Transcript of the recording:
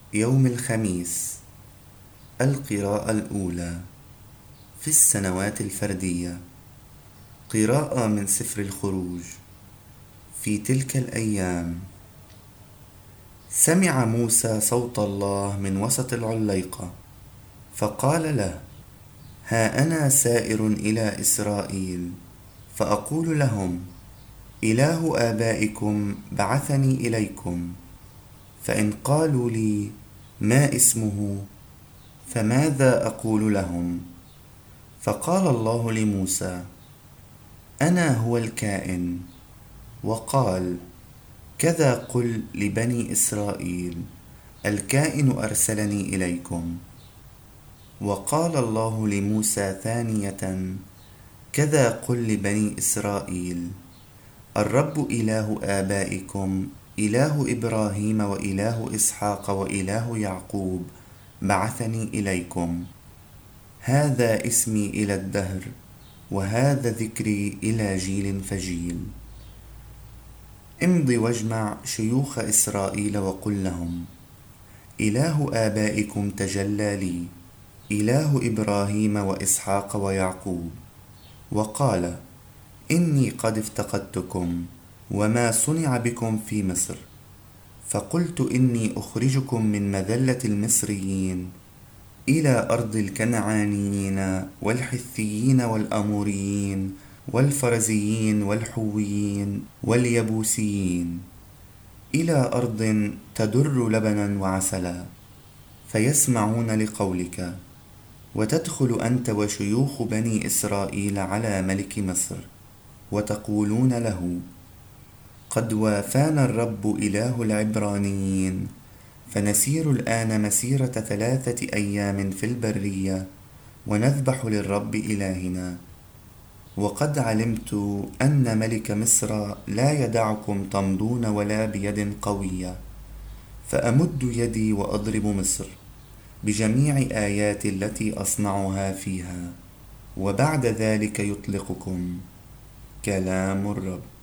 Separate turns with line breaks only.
يوم الخميس. القراءة الأولى في السنوات الفردية. قراءة من سفر الخروج. في تلك الأيام سمع موسى صوت الله من وسط العليقة، فقال له: ها أنا سائر إلى إسرائيل، فأقول لهم: إله آبائكم بعثني إليكم. فإن قالوا لي: ما اسمه؟ فماذا أقول لهم؟ فقال الله لموسى: أنا هو الكائن. وقال: كذا قل لبني إسرائيل: الكائن أرسلني إليكم. وقال الله لموسى ثانية: كذا قل لبني إسرائيل: الرب إله آبائكم إله إبراهيم وإله إسحاق وإله يعقوب بعثني إليكم. هذا اسمي إلى الدهر، وهذا ذكري إلى جيل فجيل. امض واجمع شيوخ إسرائيل وقل لهم: إله آبائكم تجلى لي، إله إبراهيم وإسحاق ويعقوب، وقال: إني قد افتقدتكم، وما صنع بكم في مصر، فقلت إني أخرجكم من مذلة المصريين إلى أرض الكنعانيين والحثيين والأموريين والفرزيين والحويين واليبوسيين، إلى أرض تدر لبنا وعسلا، فيسمعون لقولك، وتدخل أنت وشيوخ بني إسرائيل على ملك مصر، وتقولون له: قد وافانا الرب إله العبرانيين، فنسير الآن مسيرة 3 أيام في البرية، ونذبح للرب إلهنا. وقد علمت أن ملك مصر لا يدعكم تمضون ولا بيد قوية، فأمد يدي وأضرب مصر بجميع آياتي التي أصنعها فيها، وبعد ذلك يطلقكم. كلام الرب.